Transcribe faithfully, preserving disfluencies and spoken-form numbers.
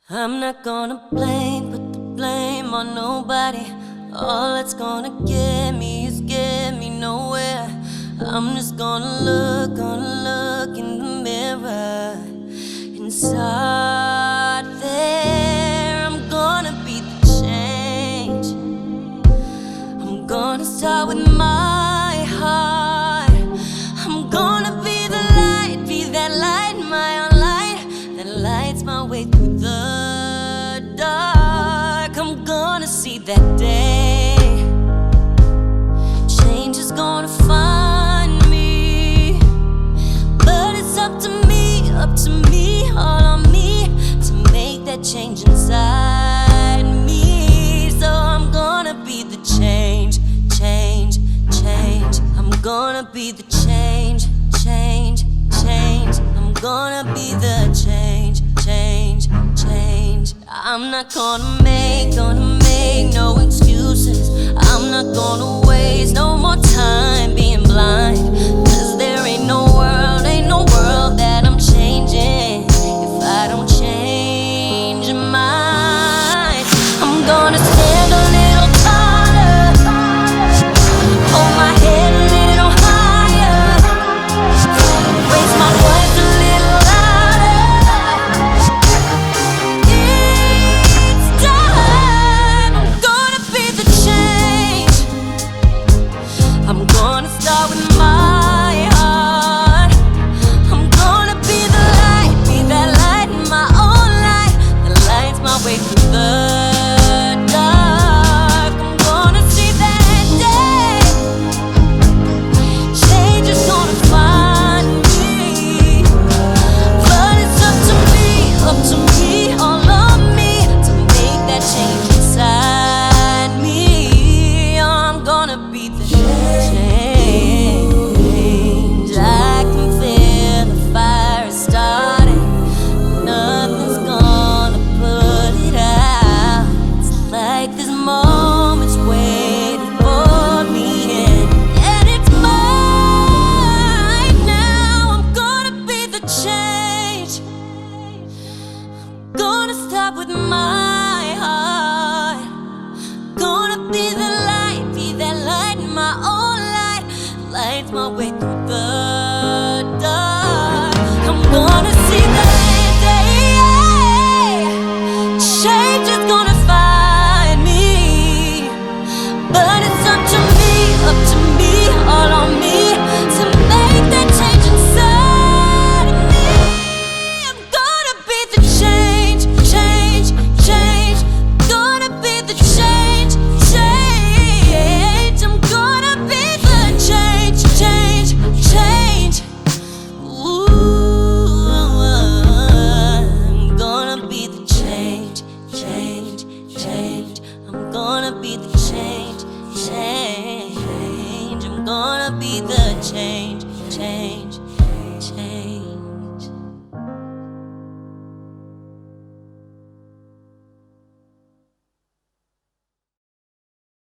I'm not gonna blame, put the blame on nobody. All that's gonna get me is get me nowhere. I'm just gonna look, gonna look in the mirror. Inside there, I'm gonna be the change. I'm gonna start with my heart. I'm gonna be the light, be that light, my own light that lights my way through the dark. I'm gonna see that day. Change is gonna find me, but it's up to me, up to me, all on me to make that change inside me. So I'm gonna be the change, change, change. I'm gonna be the change, change, change. I'm gonna be the change, change, change. I'm not gonna make, gonna make no excuses. I'm not gonna waste no more time being blind, 'cause there ain't no world, ain't no world that I'm changing if I don't change mine. I'm gonna stand a little taller, hold my head a little higher, raise my voice a little louder. Each time I'm gonna be the change. I'm gonna start with my heart. I'm gonna be the light, be that light in my own light that lights my way through the dark. I'm gonna see that day. Change is gonna find me, but it's up to me, up to me, all of me to make that change inside me. I'm gonna be the change. I can feel the fire starting. Nothing's gonna put it out. It's like this moment's waiting for me, and, and it's mine now. I'm gonna be the change. Gonna start with my